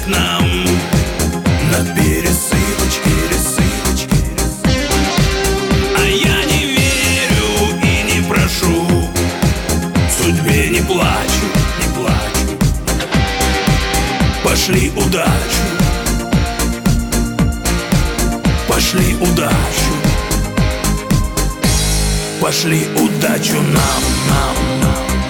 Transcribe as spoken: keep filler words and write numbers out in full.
нам на пересылочке, пересылочке. А я не верю и не прошу, судьбе не плачу, не плачу. Пошли удачу, пошли удачу, пошли удачу нам, нам, нам.